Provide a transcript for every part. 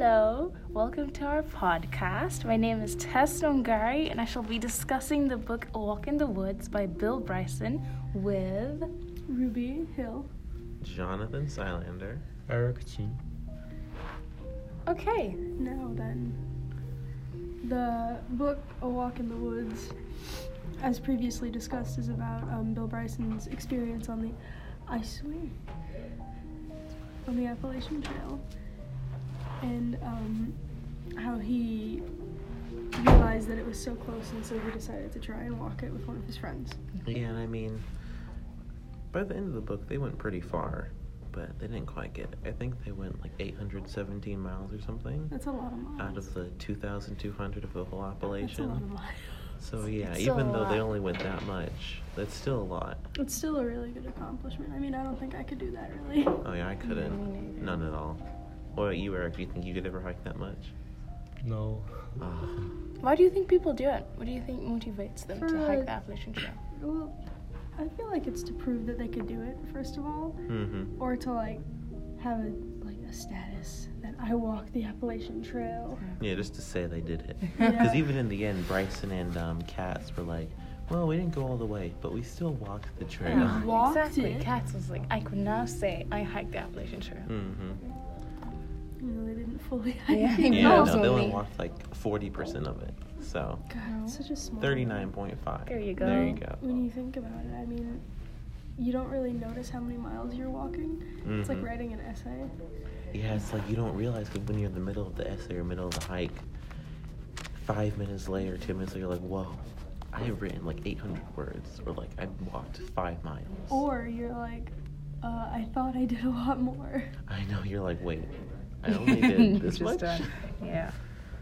Hello, welcome to our podcast. My name is Tess Nongari, and I shall be discussing the book A Walk in the Woods by Bill Bryson with Ruby Hill, Jonathan Silander, Eric Chi. Okay. Now then, the book A Walk in the Woods, as previously discussed, is about Bill Bryson's experience on the Appalachian Trail, and how he realized that it was so close, and so he decided to try and walk it with one of his friends. Yeah, and I mean, by the end of the book, they went pretty far, but they didn't quite get it. I think they went like 817 miles or something. That's a lot of miles. Out of the 2,200 of the whole Appalachian. That's a lot of miles. So yeah, It's still even a though they lot. only went that much, that's still a lot. It's still a really good accomplishment. I mean, I don't think I could do that, really. Oh yeah, I couldn't. Me neither. None at all. What about you, Eric? Do you think you could ever hike that much? No. Why do you think people do it? What do you think motivates them to For, hike the Appalachian Trail? Well, I feel like it's to prove that they could do it, first of all, Mm-hmm. or to have a status that I walked the Appalachian Trail. Yeah, just to say they did it. Yeah. Because even in the end, Bryson and Katz were like, well, we didn't go all the way, but we still walked the trail. Yeah. Walked exactly. it. Katz was like, I could now say I hiked the Appalachian Trail. Mm-hmm. They didn't fully hike Yeah, it. Yeah, No, no, so they only we- walked like 40% of it. So, God, it's such a small 39.5. There you go. There you go. When you think about it, I mean, you don't really notice how many miles you're walking. It's like Mhm. writing an essay. Yeah, it's like you don't realize when you're in the middle of the essay or middle of the hike, 5 minutes later, 10 minutes later, you're like, whoa, I have written like 800 words, or like I've walked 5 miles. Or you're like, I thought I did a lot more. I know, you're like, wait, I only did this Just much? done. Yeah.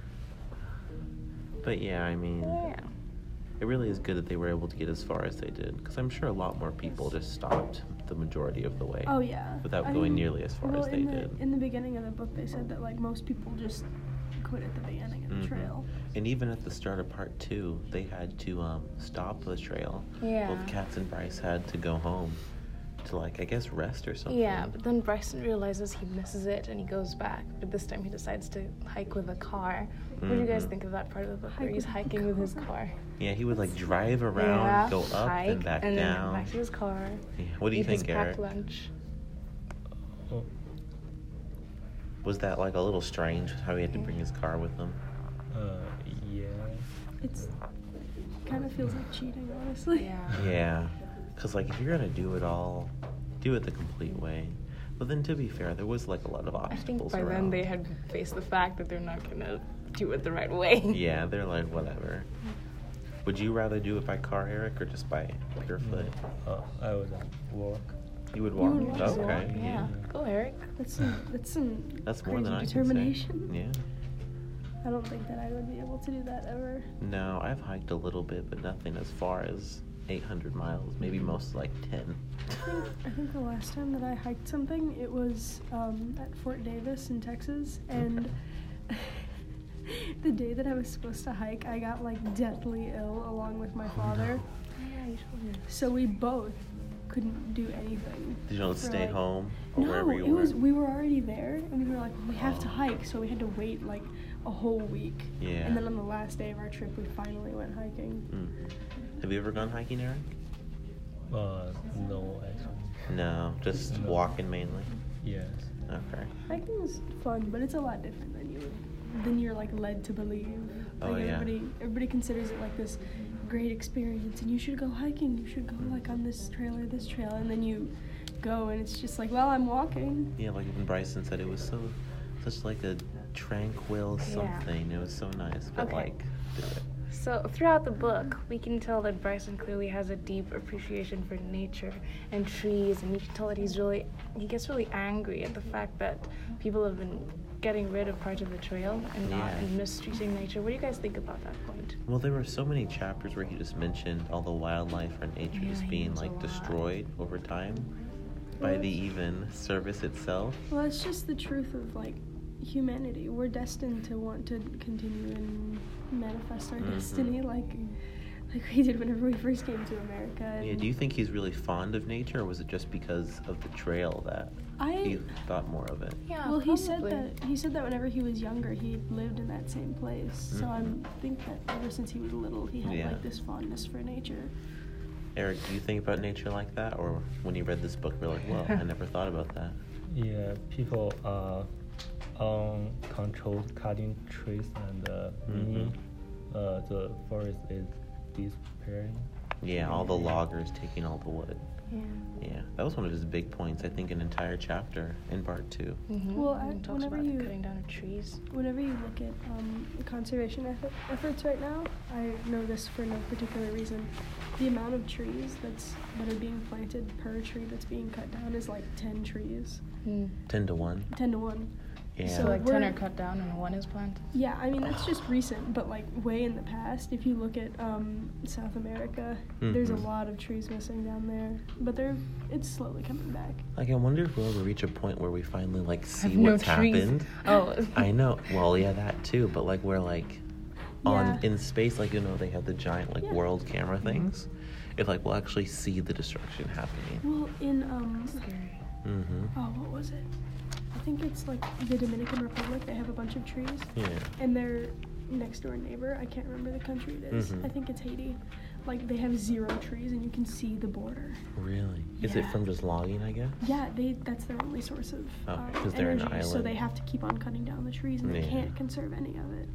But yeah, I mean, Yeah. it really is good that they were able to get as far as they did, because I'm sure a lot more people just stopped the majority of the way. Oh, yeah. Without I going mean, nearly as far well, as they did. In the beginning of the book, they said that, most people just quit at the beginning of the Mhm. trail. And even at the start of part 2, they had to stop the trail. Yeah. Both Katz and Bryce had to go home to, I guess, rest or something. Yeah, but then Bryson realizes he misses it and he goes back. But this time he decides to hike with a car. What do you guys Mhm. think of that part of the book where Hike he's with a hiking with his car. car? Yeah, he would drive around, Yeah, go up hike, and back and then down. back to his car. Yeah. What do you eat his think, packed Eric? lunch. Oh, Was that a little strange how he had to bring his car with him? yeah. It's kind of feels like cheating, honestly. Yeah. Yeah, because if you're gonna do it all, do it the complete way. But then to be fair, there was a lot of I obstacles think by around. then they had faced the fact that they're not gonna do it the right way. Yeah, they're whatever. Would you rather do it by car, Eric, or just by pure foot? I would walk. You would You walk. would walk. Okay. Walk, yeah. Go, Eric. That's some That's more crazy than I determination. can say. Yeah. I don't think that I would be able to do that ever. No, I've hiked a little bit, but nothing as far as 800 miles. Maybe most 10. I think the last time that I hiked something, it was at Fort Davis in Texas, and the day that I was supposed to hike, I got deathly ill along with my father. Yeah, you told me. So we both couldn't do anything. Did you not for, stay home or No, wherever you it were? was we were already there, and we were like, we have to hike, so we had to wait a whole week. Yeah. And then on the last day of our trip, we finally went hiking. Have you ever gone hiking, Eric? No, actually. No, just No. walking mainly. Yes. Okay. Hiking is fun, but it's a lot different than you're led to believe. Oh, yeah. Everybody considers it this great experience, and you should go hiking. You should go on this trail or this trail, and then you go, and it's just well, I'm walking. Yeah, even Bryson said, it was such a tranquil something. It was so nice, but Okay. do it. So throughout the book, we can tell that Bryson clearly has a deep appreciation for nature and trees, and you can tell that he gets really angry at the fact that people have been getting rid of parts of the trail and mistreating nature. What do you guys think about that point? Well, there were so many chapters where he just mentioned all the wildlife or nature Yeah, just he being knows a lot. destroyed over time by the even service itself. Well, it's just the truth of humanity. We're destined to want to continue and manifest our destiny. like we did whenever we first came to America. And Yeah, do you think he's really fond of nature, or was it just because of the trail that he I thought more of it? Yeah, well, he said probably. that whenever he was younger, he lived in that same place. So I think that ever since he was little, he had Yeah. like this fondness for nature. Eric, do you think about nature like that, or when you read this book, you're like, well, I never thought about that? Yeah, people are uncontrolled cutting trees and meaning the forest is disappearing. Yeah, all the loggers taking all the wood. Yeah. Yeah, that was one of his big points, I think, an entire chapter in part 2. Mm-hmm. Well, It talks whenever about you- the cutting down of trees. Whenever you look at conservation efforts right now, I know this for no particular reason. The amount of trees that are being planted per tree that's being cut down is like 10 trees. 10 to 1. 10 to 1. Yeah. So So like 10 we're- are cut down and 1 is planted. Yeah, I mean that's just recent, but like way in the past, if you look at South America, there's a Mhm. lot of trees missing down there, but it's slowly coming back. Like, I wonder if we'll ever reach a point where we finally, like, see Have no what's trees. happened. Oh. I know. Well, yeah, that too. But, like, we're, like, Yeah. in space, like, you know, they have the giant, like, Yeah. world camera things. If, like, we'll actually see the destruction happening. Well, in Scary. Mm-hmm. oh, what was it? I think it's like the Dominican Republic. They have a bunch of trees. Yeah. And their next door neighbor, I can't remember the country it is. Mhm. I think it's Haiti. Like they have 0 trees and you can see the border. Really? Is it Yeah. from just logging, I guess? Yeah, that's their only source of Oh, 'cause they're an energy. So island. they have to keep on cutting down the trees and they Yeah. can't conserve any of it.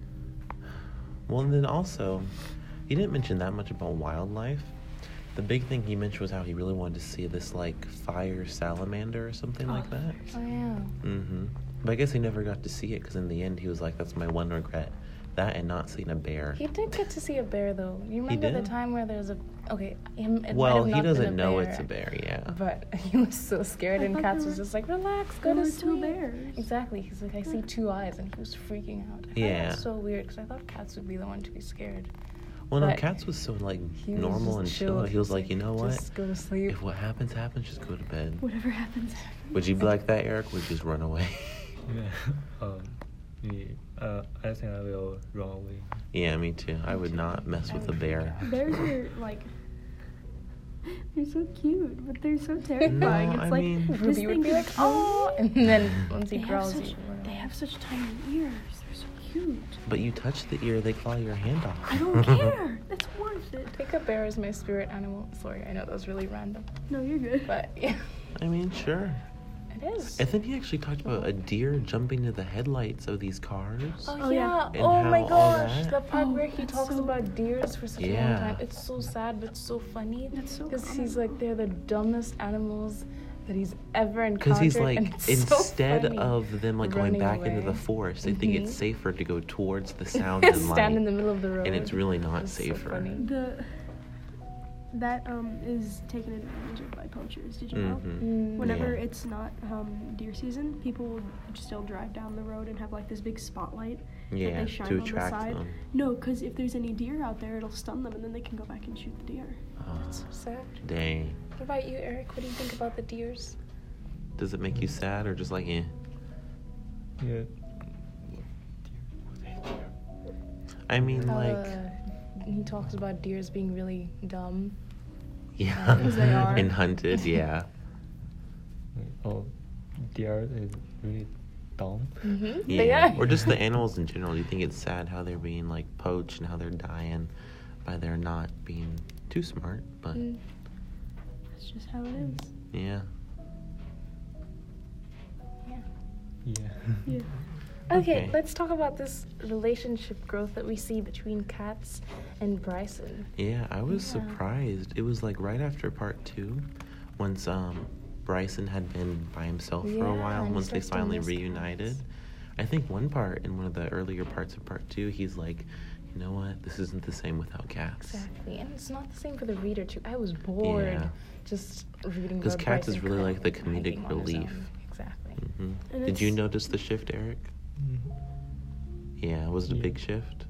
Well, and then also, he didn't mention that much about wildlife. The big thing he mentioned was how he really wanted to see this, like, fire salamander or something like that. Oh yeah. Mm-hmm. But I guess he never got to see it because in the end he was like, that's my one regret. That and not seeing a bear. He did get to see a bear though. You remember the did? time where there's a it might Well, have he not been doesn't know it's a bear, yeah. But he was so scared, I and thought Katz there was were- just like, relax, go there to were 2 sleep. bears. Exactly. He's like, I see 2 eyes, and he was freaking out. I thought Yeah. that was so weird because I thought Katz would be the one to be scared. Well, no, But Katz was so, like, He was normal and just chill. chilled. He was like, you know what? Just go to sleep. If what happens, happens, just go to bed. Whatever happens, happens. Would you be like that, Eric? Would you just run away? Yeah. I think I will run away. Yeah, me too. I would not mess with a bear. Bears are like they're so cute, but they're so terrifying. No, It's I like mean- this Ruby thing would be could like, kill oh, you. and then once he They have growls, such you run they away. have such tiny ears. They're so cute. But you touch the ear, they claw your hand off. I don't care. It's worth it. I think a bear is my spirit animal. Sorry, I know that was really random, No, you're good. but yeah, I mean, sure. it is. And then he actually talked about a deer jumping into the headlights of these cars. Oh, Oh, yeah. yeah. And Oh my how all gosh. that- The part Oh, where he that's talks so- about deers for such a long Yeah. time. It's so sad, but so funny. That's so Because common. he's like, they're the dumbest animals that he's ever Because encountered. he's like, and it's so instead funny. of them like going Running back into away. the forest, they think it's Mhm. safer to go towards the sound and light. Stand in the middle of the road. And it's really not It's so safer. funny. That is taken advantage of by poachers. Did you know? Mhm. Whenever Yeah. it's not deer season, people will still drive down the road and have like this big spotlight Yeah, that they shine to on the attract side. them. No, because if there's any deer out there, it'll stun them, and then they can go back and shoot the deer. Oh, That's so sad. dang. What about you, Eric? What do you think about the deers? Does it make you sad or just like, eh? Yeah. I mean, like, He talks about deers being really dumb. yeah. Because they are. And hunted, yeah. Oh, deer is really dumb. Mm-hmm. Yeah. They are. Or just the animals in general. Do you think it's sad how they're being like poached and how they're dying by their not being too smart? But Mm. That's just how it is. yeah. Yeah. Yeah. Yeah. Okay, Okay. let's talk about this relationship growth that we see between Katz and Bryson. Yeah, I was Yeah. surprised. It was like right after part 2, once Bryson had been by himself for a Yeah, while, and he once they starts to finally miss reunited. Katz. I think one part in one of the earlier parts of part 2, he's like, you know what? This isn't the same without Katz. Exactly, and it's not the same for the reader too. I was bored Yeah. just reading. 'Cause about Katz is Bryson really like the crying, comedic hiking on his relief. own. Exactly. hmm And Did you it's- notice the shift, Eric? Mhm. Yeah, was it a Yeah. big shift?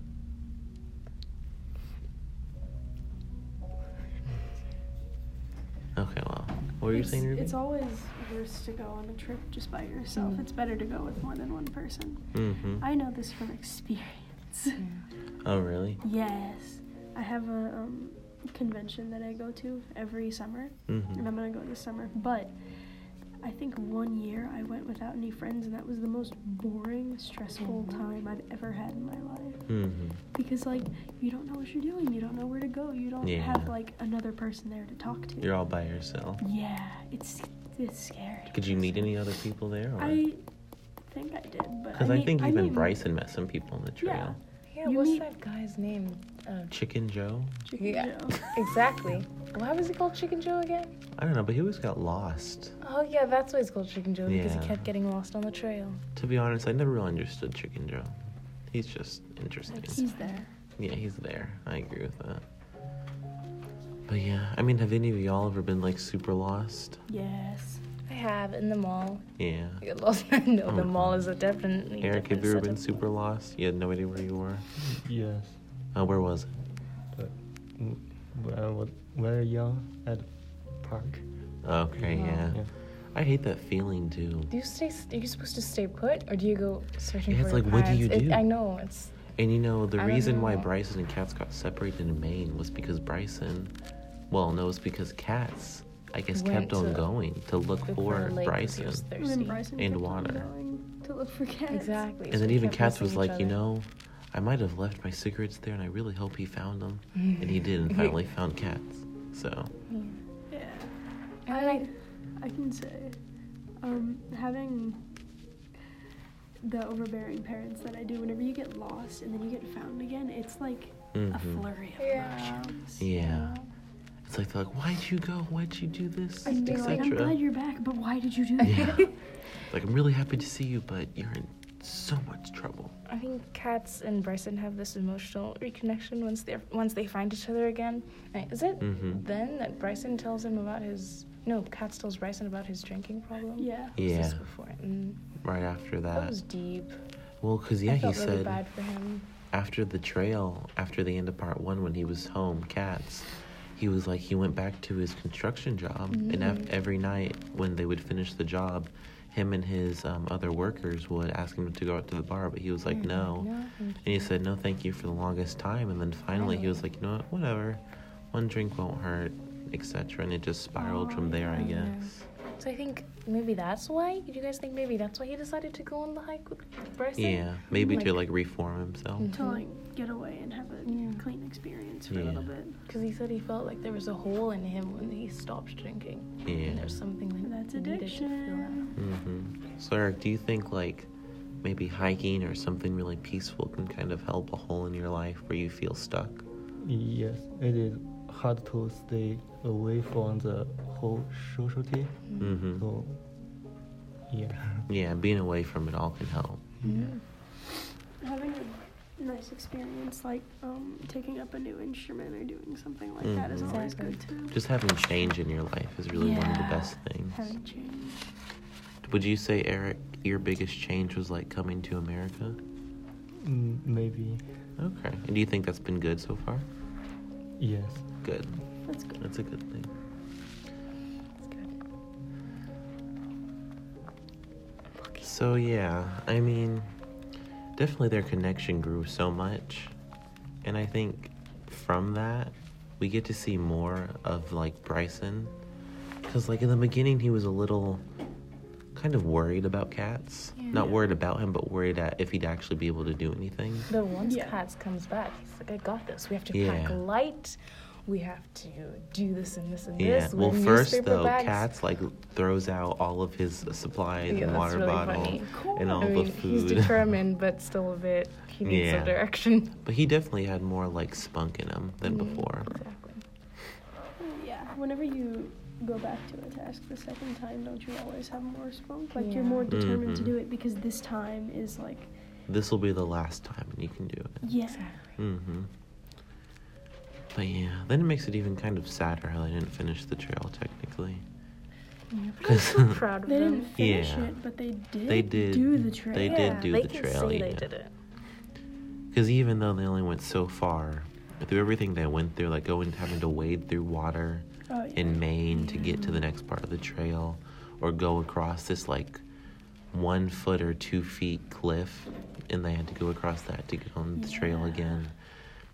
Okay, well, what were you saying, Ruby? It's always worse to go on a trip just by yourself. Mm. It's better to go with more than one person. Mm-hmm. I know this from experience. Yeah. Oh, really? Yes. I have a convention that I go to every summer, Mm-hmm. and I'm gonna go this summer. But I think one year I went without any friends, and that was the most boring, stressful time I've ever had in my life. Mm-hmm. Because like you don't know what you're doing, you don't know where to go, you don't Yeah. have like another person there to talk to. You're all by yourself. Yeah, it's scary. Did you meet any other people there? I think I did, but Because I think even mean, Bryson met some people on the trail. Yeah, You what's meet- that guy's name? Chicken Joe? Chicken Yeah. Joe. Exactly. Why was he called Chicken Joe again? I don't know, but he always got lost. Oh yeah, that's why he's called Chicken Joe, because Yeah. he kept getting lost on the trail. To be honest, I never really understood Chicken Joe. He's just interesting. He's there. Yeah, he's there. I agree with that. But yeah, I mean, have any of y'all ever been like super lost? Yes. I have in the mall. Yeah. I get lost. No, the Oh, mall God. is a definitely. Eric, have different you ever set been of- super lost? You had no idea where you were? Yes. Where was it? But when I was very young at park. Okay, yeah. Yeah. I hate that feeling too. Do you stay? Are you supposed to stay put, or do you go searching Yeah, for it's your like, what do parents? you do? I know it's. And you know, the I don't reason why know. Bryson and Katz got separated in Maine was because Bryson, well, no, it's because Katz, I guess, Went kept on to going to look for lake 'cause he Bryson. was And thirsty. then Bryson And kept on water. going to look for cats. Exactly. And so then they even kept Katz was missing each like, you other. know, I might have left my cigarettes there, and I really hope he found them. And he did, and finally found Katz. So, Yeah. Yeah. And I can say, having the overbearing parents that I do, whenever you get lost and then you get found again, it's like a mhm. flurry of Yeah. emotions. Yeah. It's like, they're like, why'd you go? Why'd you do this? And they're like, I'm Etc. glad you're back, but why did you do that? Yeah. Like, I'm really happy to see you, but you're in so much trouble. I think Katz and Bryson have this emotional reconnection once they find each other again. Is it Mhm. then that Bryson tells him about his? No, Katz tells Bryson about his drinking problem. Yeah. Was this Yeah. before? Right after That that. was deep. Well, because, yeah, I he felt really said bad for him. after the trail, after the end of part 1, when he was home, Katz, he was like, he went back to his construction job, and every night when they would finish the job, him and his other workers would ask him to go out to the bar, but he was like, no. No, thank And he said, no, thank you for the longest time. And then finally he was like, you know what, whatever. One drink won't hurt, etc. And it just spiraled from there, I yeah. guess. So I think maybe that's why. Do you guys think maybe that's why he decided to go on the hike with Bryson? Yeah, maybe to Like- like reform himself. To like get away and have a Yeah. clean experience for a Yeah. little bit. Because he said he felt like there was a hole in him when he stopped drinking. Yeah. And there's something that That's he needed to fill addiction. So Eric, do you think like maybe hiking or something really peaceful can kind of help a hole in your life where you feel stuck? Yes, it is hard to stay away from the whole society. Mm-hmm. So, yeah. Yeah, being away from it all can help. Having a nice experience like taking up a new instrument or doing something like that is Mhm. always Exactly. good too. Just having change in your life is really one of the Yeah. best things. Having change. Would you say, Eric, your biggest change was like coming to America? Maybe. Okay. And do you think that's been good so far? Yes. Good. That's good. That's a good thing. That's good. So yeah, I mean, definitely their connection grew so much. And I think from that, we get to see more of like Bryson. Because like in the beginning, he was a little kind of worried about Katz. Not Yeah. worried about him, but worried at if he'd actually be able to do anything. But once Yeah. Katz comes back, he's like, I got this. We have to pack Yeah. light. We have to do this and this and Yeah. this. Well, Wear first newspaper though, bags. Katz like throws out all of his supplies Yeah, and that's water really bottle funny. and all I mean, the he's food. determined, but still a bit. He needs Yeah. some direction. But he definitely had more like spunk in him than before. Exactly. Yeah. Whenever you go back to a task the second time, don't you always have more spunk? Like you're Yeah. more determined to Mhm. do it because this time is like, This will be the last time and you can do it. yeah. Exactly. Mm-hmm. But yeah, then it makes it even kind of sadder how they didn't finish the trail technically. Yeah, but I'm so proud of They them. didn't finish Yeah. it, but they did. They did. do the trail. They did Yeah, do they the can trail, say they yeah. did it. Because even though they only went so far, through everything they went through, like having to wade through water Oh, yeah. in Maine to get to the next part of the trail, or go across this like 1 foot or 2 feet cliff, and they had to go across that to get on the trail Yeah. again.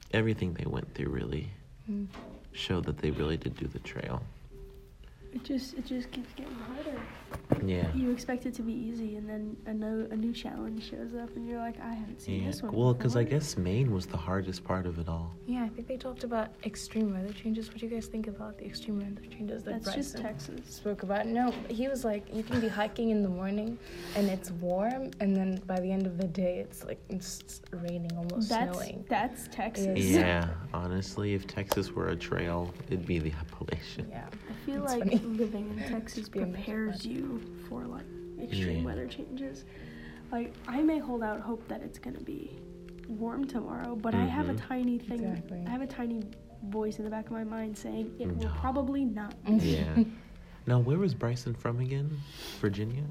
everything they went through really Mm. showed that they really did do the trail. It just keeps getting harder. Yeah. You expect it to be easy, and then a new challenge shows up, and you're like, I haven't seen Yeah. this one. Well, because I before. guess Maine was the hardest part of it all. Yeah, I think they talked about extreme weather changes. What do you guys think about the extreme weather changes that That's just Bryson Texas. spoke about? No, he was like, you can be hiking in the morning and it's warm, and then by the end of the day, it's like it's raining, almost snowing. That's Texas. Yeah. Yeah, honestly, if Texas were a trail, it'd be the Appalachian. Yeah. I feel It's like funny. living in Texas Be a mix of prepares both. you for like extreme Yeah. weather changes. Like I may hold out hope that it's gonna be warm tomorrow, but I have a Mhm. tiny thing. Exactly. I have a tiny voice in the back of my mind saying it will No. probably not. Yeah. Now, where was Bryson from again? Virginia?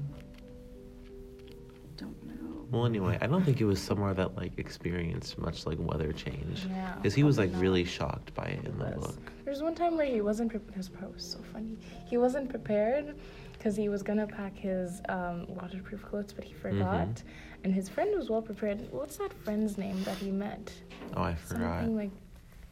Don't know. Well, anyway, I don't think it was somewhere that like experienced much like weather change, Yeah, because he was like probably not. really shocked by it in the Yes. book. There's one time where he wasn't prepared. This part was so funny. He wasn't prepared because he was gonna pack his waterproof clothes, but he forgot. Mhm. And his friend was well prepared. What's that friend's name that he met? Oh, I forgot. Something like,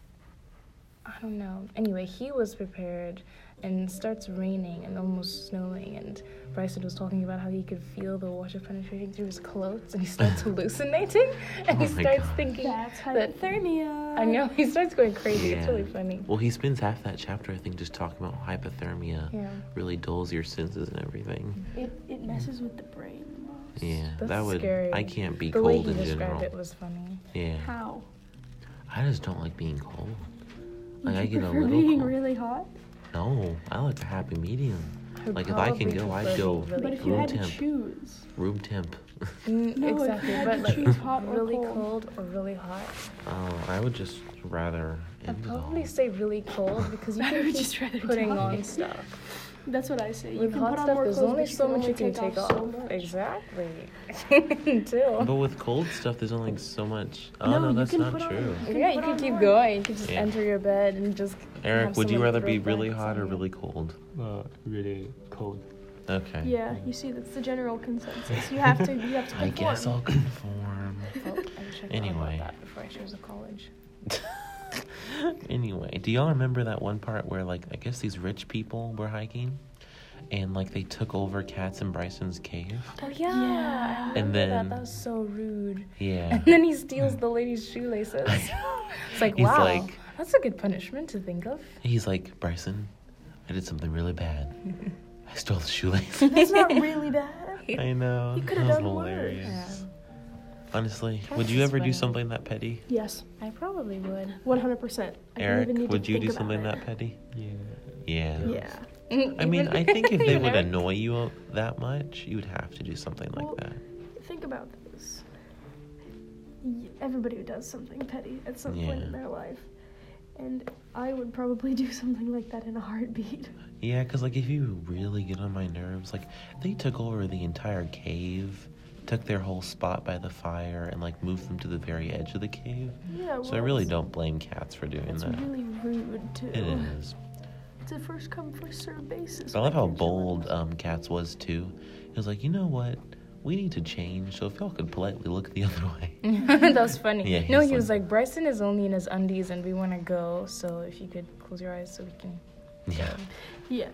I don't know. Anyway, he was prepared, and it starts raining and almost snowing, and Bryson was talking about how he could feel the water penetrating through his clothes, and he starts hallucinating, and he Oh my starts God. thinking That's that hypothermia. I know, he starts going crazy. It's Yeah. really funny. Well, he spends half that chapter, I think, just talking about hypothermia. Yeah. Really dulls your senses and everything. It messes with the brain the most. Yeah, That's that would. scary. I can't be The way cold he in described general. it was funny. Yeah, How? I just don't like being cold. Would Like I you get a prefer little being cold. really hot? No, I like a happy medium. I'd Like, if I can probably go, I'd prefer go being really But if you room had to temp. choose, Room temp. No, if you exactly, had but to like choose hot or really cold. cold or really hot. Oh, I would just rather I'd end it all. probably say really cold because you I can would keep just rather putting die. on stuff. that's what I say. You With can hot put on stuff, more there's clothes, only but so much only you can take off. so much. Exactly. Too. But with cold stuff, there's only so much. Oh No, no, you that's can not put on- true. Yeah, you put can on keep more. going. You can just Yeah. enter your bed and just. Eric, have would you someone rather throw be really blankets hot on or you. really cold? Really cold. Okay. Yeah, you see, that's the general consensus. You have to conform. I guess I'll conform. Oh, I wish I thought Anyway. about that before I chose a college. Anyway, do y'all remember that one part where like I guess these rich people were hiking, and like they took over Katz and Bryson's cave? Oh Yeah. I And remember then- that was so rude. Yeah. And then he steals the lady's shoelaces. It's like, He's wow, like- that's a good punishment to think of. He's like, Bryson, I did something really bad. I stole the shoelace. That's not really bad. I know. You That could've was done worse. hilarious. Yeah, Honestly, Katz would you is ever do funny. something that petty? Yes, I probably would. 100%. Eric, even need would to you think do something about that petty? Yeah. Yeah. Yeah. I mean, I think if they Even would Eric? annoy you that much, you would have to do something Well, like that. Think about this. Everybody does something petty at some point Yeah. in their life. And I would probably do something like that in a heartbeat. Yeah, because, like, if you really get on my nerves, like, they took over the entire cave, took their whole spot by the fire, and, like, moved them to the very edge of the cave. Yeah, So I really don't blame cats for doing It's that. really rude, too. It is. It's a first come, first served basis. But I love how when you're chilling. bold Cats was, too. He was like, you know what? We need to change, so if y'all could politely look the other way. That was funny. Yeah, No, he's he was like- like, Bryson is only in his undies and we want to go, so if you could close your eyes so we can. Yeah. Yeah.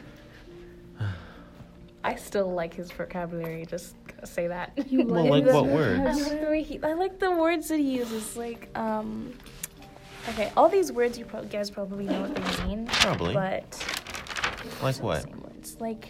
I still like his vocabulary, just gonna say that. You Well, like what I words? like the way I like the words that he uses, like, okay, all these words guys probably know what they mean. Probably. But. Like some of the what? same words, like.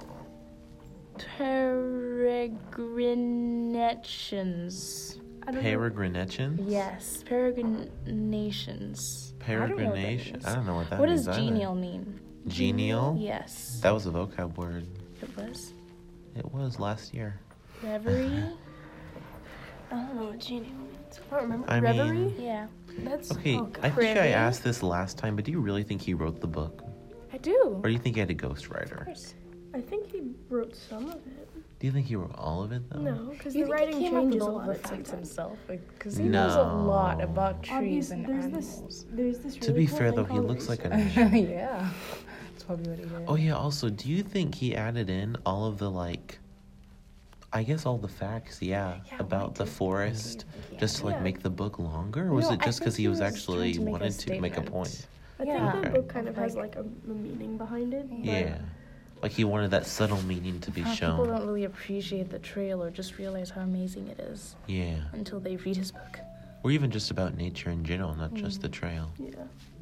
Peregrinations. I don't know. Peregrination? Yes, peregrinations. Peregrination? I don't know what that What means does either. genial mean? Genial? Yes. That was a vocab word. It was. It was last year. Reverie? I don't know what genial means. I don't remember. I mean- Reverie? Yeah. That's Okay, oh, God. I think I Prairie? asked this last time, but do you really think he wrote the book? I do. Or do you think he had a Of ghostwriter? course. I think he wrote some of it. Do you think he wrote all of it, though? No, because You the think he writing came up with changes a all lot the at facts sometimes. himself? Because he knows a lot No. about trees Obviously, and there's animals. this To really be cool fair, thing though, he called looks like a research. nerd. Yeah. That's probably what he did. Oh, yeah, also, do you think he added in all of the, like, I guess all the facts, Yeah, about why the do- forest, why do you- just to like Yeah. make the book longer, or was No, it I just because think he he was was actually trying to make a wanted to make a statement. point? I Yeah. think the Okay. book kind of Like- has like a meaning behind it. But Yeah, like he wanted that subtle meaning to be People shown. don't really appreciate the trail or just realize how amazing it is Yeah, until they read his book. or even just about nature in general, not just Mm. the trail. Yeah.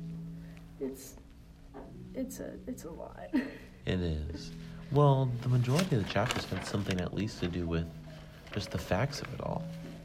It's a lot. It is. Well, the majority of the chapters had something at least to do with just the facts of it all.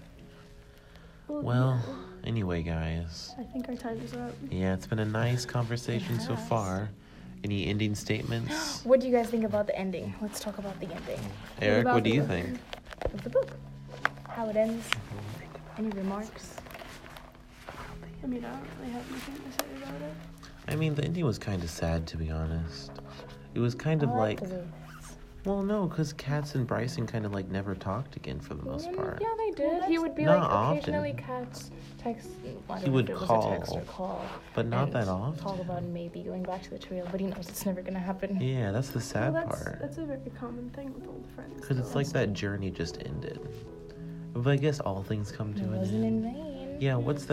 Well, anyway, guys. I think our time is up. Yeah, it's been a nice conversation so has. far. Any ending statements? What do you guys think about the ending? Let's talk about the ending Eric, about what do the you book? think? of the book. How it ends. Any remarks? I mean, I don't really have anything to say about it. I mean, the ending was kind of sad, to be honest. It was kind of I like, the way- well, no, because Katz and Bryson kind of like never talked again for the most part. Yeah, they did. He would be Not like often. occasionally Kat's text. I don't He know would if it was call, a text or call, but not and that often. Talk about maybe going back to the trail, but he knows it's never gonna happen. Yeah, that's the sad Well, part. that's a very common thing with old friends. Because it's though. like that journey just ended. But I guess all things come to It an wasn't end. in vain. Yeah, what's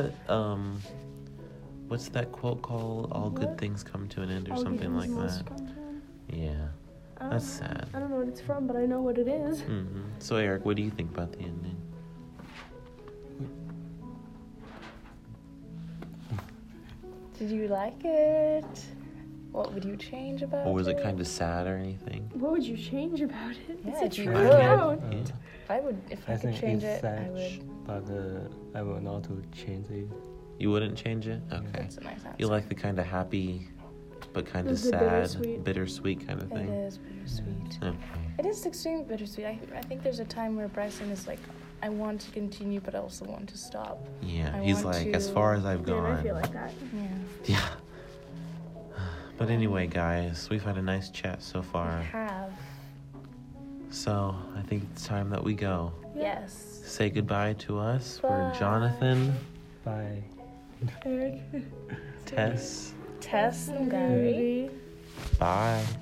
that quote called? All good What? things come to an end, or All something beginnings like must that. come to an- Yeah, I don't that's know. sad. I don't know what it's from, but I know what it is. So Eric, what do you think about the ending? Did you like it? What would you change about it? Or was it kind of sad or anything? What would you change about it? Yeah, it's if a you true could. account. Yeah. If I I could think change it's it, I sad, would. but I will not to change it. You wouldn't change it? Okay. That's a nice answer. You like the kind of happy, but kind of The sad, bittersweet. kind of It thing? is bittersweet. Okay. It is extremely bittersweet. I think there's a time where Bryson is like, I want to continue, but I also want to stop. Yeah, I he's want like, as to- far as I've Yeah, gone. I feel like that. Yeah. Yeah. But anyway, guys, we've had a nice chat so far. I have. So I think it's time that we go. Yes. Say goodbye to us. Bye. We're Jonathan, Bye. Eric. Tess. Tess and Gary. Rudy. Bye.